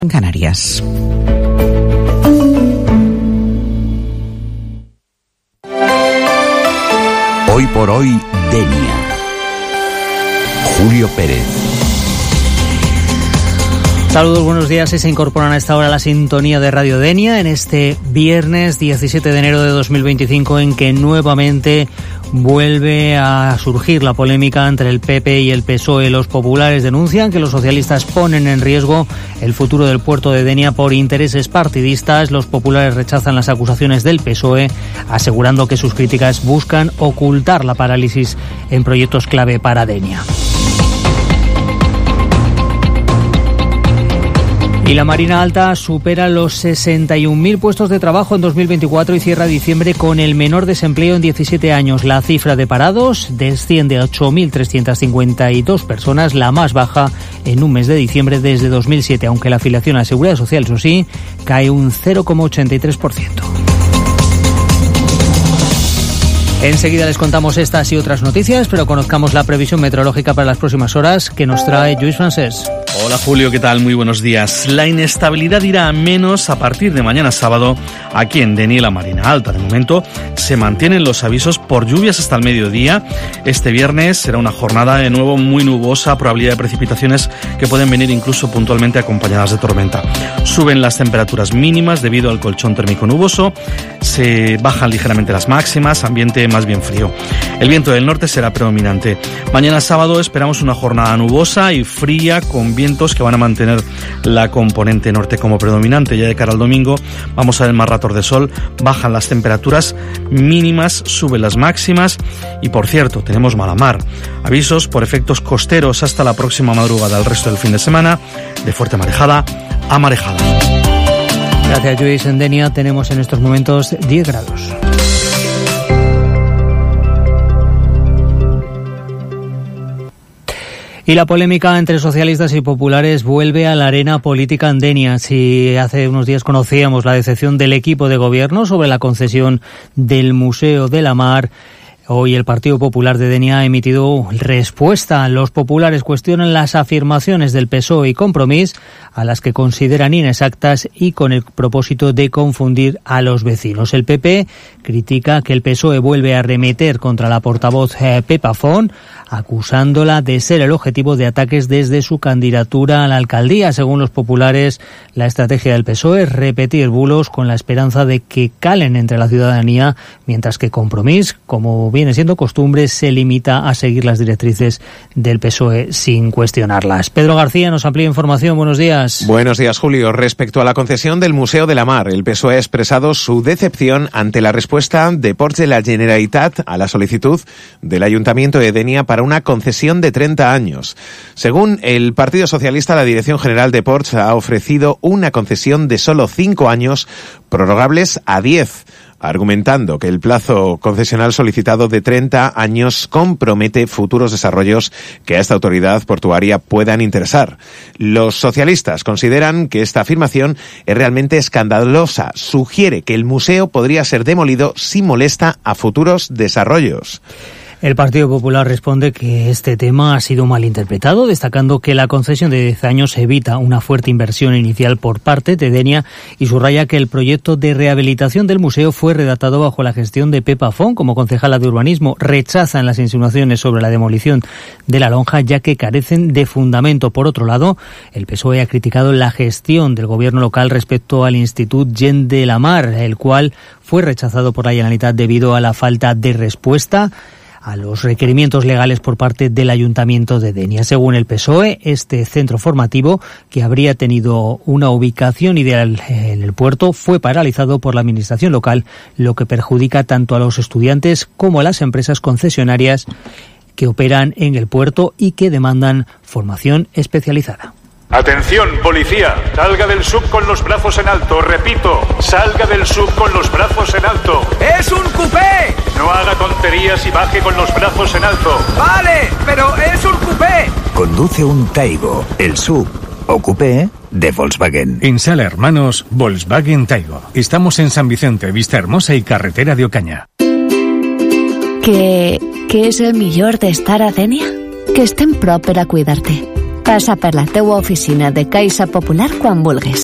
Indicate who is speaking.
Speaker 1: en Canarias.
Speaker 2: Hoy por hoy, Denia. Julio Pérez.
Speaker 3: Saludos, buenos días. Y se incorporan a esta hora a la sintonía de Radio Denia en este viernes 17 de enero de 2025, en que nuevamente vuelve a surgir la polémica entre el PP y el PSOE. Los populares denuncian que los socialistas ponen en riesgo el futuro del puerto de Denia por intereses partidistas. Los populares rechazan las acusaciones del PSOE, asegurando que sus críticas buscan ocultar la parálisis en proyectos clave para Denia. Y la Marina Alta supera los 61.000 puestos de trabajo en 2024 y cierra diciembre con el menor desempleo en 17 años. La cifra de parados desciende a 8.352 personas, la más baja en un mes de diciembre desde 2007, aunque la afiliación a la Seguridad Social, eso sí, cae un 0,83%. Enseguida les contamos estas y otras noticias, pero conozcamos la previsión meteorológica para las próximas horas que nos trae Lluís Francés.
Speaker 4: Hola Julio, ¿qué tal? Muy buenos días. La inestabilidad irá a menos a partir de mañana sábado aquí en Denia y la Marina Alta. De momento se mantienen los avisos por lluvias hasta el mediodía. Este viernes será una jornada de nuevo muy nubosa, probabilidad de precipitaciones que pueden venir incluso puntualmente acompañadas de tormenta. Suben las temperaturas mínimas debido al colchón térmico nuboso, se bajan ligeramente las máximas, ambiente más bien frío. El viento del norte será predominante. Mañana sábado esperamos una jornada nubosa y fría con vientos que van a mantener la componente norte como predominante. Ya de cara al domingo vamos a ver más ratos de sol, bajan las temperaturas mínimas, suben las máximas y, por cierto, tenemos mala mar. Avisos por efectos costeros hasta la próxima madrugada, el resto del fin de semana, de fuerte marejada a marejada.
Speaker 3: Gracias, Lluís. En Denia tenemos en estos momentos 10 grados. Y la polémica entre socialistas y populares vuelve a la arena política en Denia. Si hace unos días conocíamos la decepción del equipo de gobierno sobre la concesión del Museo de la Mar, hoy el Partido Popular de Denia ha emitido respuesta. Los populares cuestionan las afirmaciones del PSOE y Compromís, a las que consideran inexactas y con el propósito de confundir a los vecinos. El PP critica que el PSOE vuelve a arremeter contra la portavoz Pepa Font, acusándola de ser el objetivo de ataques desde su candidatura a la alcaldía. Según los populares, la estrategia del PSOE es repetir bulos con la esperanza de que calen entre la ciudadanía, mientras que Compromís, como viene siendo costumbre, se limita a seguir las directrices del PSOE sin cuestionarlas. Pedro García nos amplía información. Buenos días.
Speaker 5: Buenos días, Julio. Respecto a la concesión del Museo de la Mar, el PSOE ha expresado su decepción ante la respuesta de Ports de la Generalitat a la solicitud del Ayuntamiento de Denia para una concesión de 30 años. Según el Partido Socialista, la Dirección General de Ports ha ofrecido una concesión de solo 5 años, prorrogables a 10, argumentando que el plazo concesional solicitado de 30 años compromete futuros desarrollos que a esta autoridad portuaria puedan interesar. Los socialistas consideran que esta afirmación es realmente escandalosa. Sugiere que el museo podría ser demolido si molesta a futuros desarrollos.
Speaker 3: El Partido Popular responde que este tema ha sido malinterpretado, destacando que la concesión de 10 años evita una fuerte inversión inicial por parte de Denia y subraya que el proyecto de rehabilitación del museo fue redactado bajo la gestión de Pepa Font como concejala de urbanismo. Rechazan las insinuaciones sobre la demolición de la lonja, ya que carecen de fundamento. Por otro lado, el PSOE ha criticado la gestión del gobierno local respecto al Institut Gent de la Mar, el cual fue rechazado por la Generalitat debido a la falta de respuesta a los requerimientos legales por parte del Ayuntamiento de Denia. Según el PSOE, este centro formativo, que habría tenido una ubicación ideal en el puerto, fue paralizado por la administración local, lo que perjudica tanto a los estudiantes como a las empresas concesionarias que operan en el puerto y que demandan formación especializada.
Speaker 6: Atención, policía, salga del sub con los brazos en alto, repito, salga del sub con los brazos en alto.
Speaker 7: ¡Es un coupé!
Speaker 6: No haga tonterías y baje con los brazos en alto.
Speaker 7: Vale, pero es un coupé.
Speaker 2: Conduce un Taigo, el sub o coupé de Volkswagen.
Speaker 8: En Sala Hermanos, Volkswagen Taigo. Estamos en San Vicente, Vista Hermosa y Carretera de Ocaña.
Speaker 9: Què és el millor d'estar a Denia? Que estem prop per a cuidar-te.
Speaker 1: Passa per la teua oficina de Caixa Popular quan vulguis.